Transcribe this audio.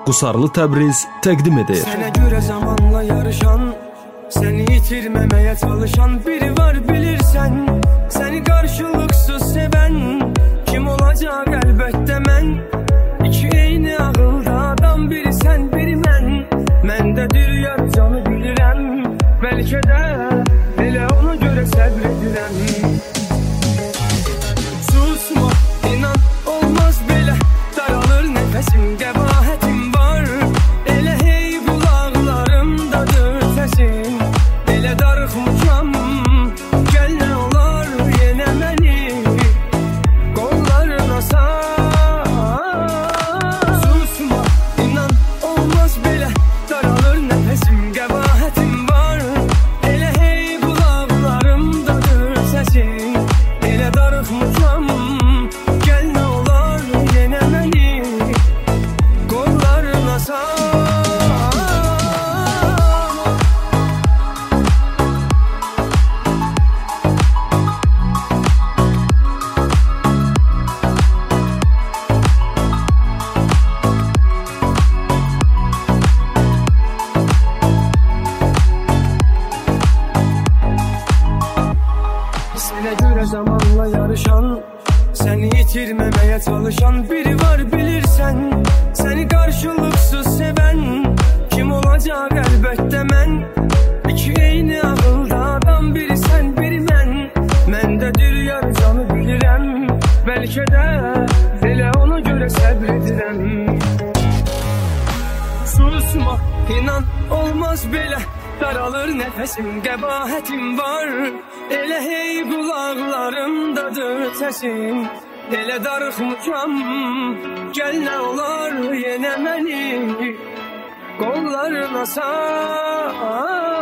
Qusarlı Təbriz təqdim edir. Sənə görə zamanla yarışan, səni itirməməyə çalışan biri var bilirsən. Səni qarşılıqsız sevən kim olacaq əlbəttə mən. İki eyni ağılda adam, biri sən biri mən. Məndədir yar canı bilirəm, bəlkə də elə ona görə səbr edirəm. Susma, inan olmaz belə, daralır nəfəsim, qəbahətim var. Elə hey qulaqlarımdadır səsin, elə darıxmışam, gəl nə olar yenə məni qollarına sar. Susma, inan olmaz belə, daralır nəfəsim, qəbahətim var. Elə hey qulaqlarımdadır səsin, elə darıxmışam, gəl nə olar yenə məni qollarına sar. Sənə görə zamanla yarışan, səni itirməməyə çalışan biri var bilirsən. Səni qarşılıqsız sevən kim olacaq əlbəttə mən. İki eyni ağılda adam, biri sən biri mən. Məndədir yar canı bilirəm, bəlkə də elə ona görə səbr edirəm. Susma, inan olmaz belə, daralır nəfəsim, qəbahətim var. Elə hey qulaqlarımdadır səsin, elə darıxmışam, gəl nə olar yenə məni qollarına sar.